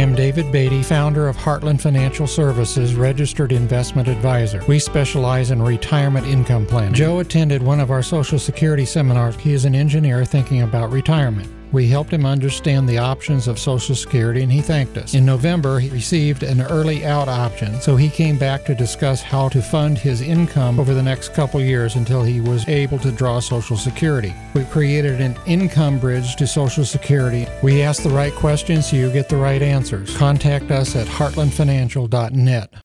am David Beatty, founder of Heartland Financial Services, registered investment advisor. We specialize in retirement income planning. Joe attended one of our Social Security seminars. He is an engineer thinking about retirement. We helped him understand the options of Social Security, and he thanked us. In November, he received an early out option, so he came back to discuss how to fund his income over the next couple years until he was able to draw Social Security. We created an income bridge to Social Security. We ask the right questions so you get the right answers. Contact us at heartlandfinancial.net.